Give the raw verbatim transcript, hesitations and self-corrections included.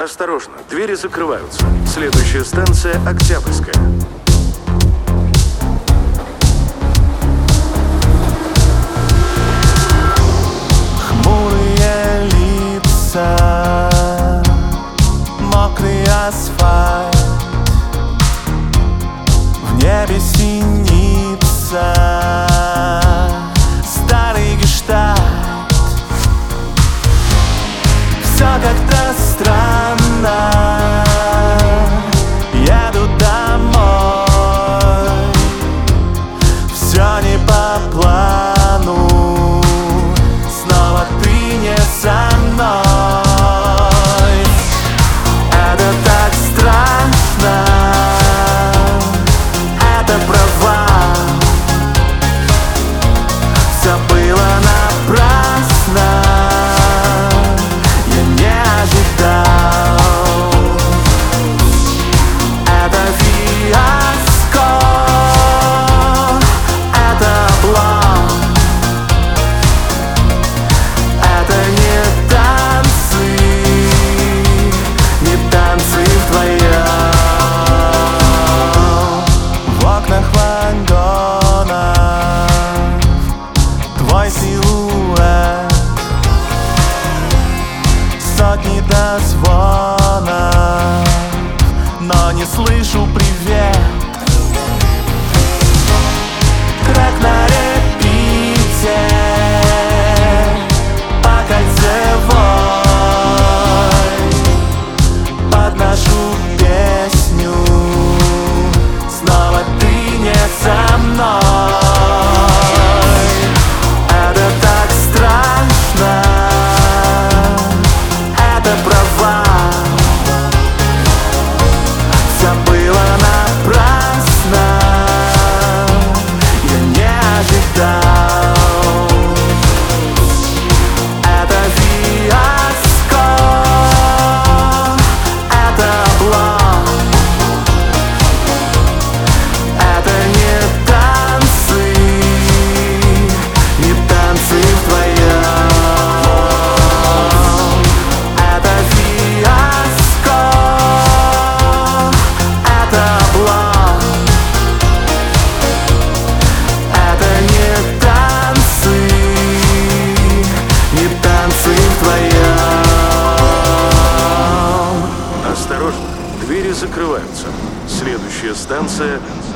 Осторожно, двери закрываются. Следующая станция — Октябрьская. Хмурые лица, мокрый асфальт, в небе синица, старый гештальт. Все как-то странно, еду домой, все не по плану, снова ты не со мной. Это так страшно, это провал, все было напрасно. Сотни дозвонов, но не слышу привет. Трек на репите, по кольцевой подношу песню, снова ты не со мной. Это так страшно, все было напрасно, я не ожидал. Это фиаско, это облом, это не танцы, не танцы вдвоем. Осторожно, двери закрываются. Следующая станция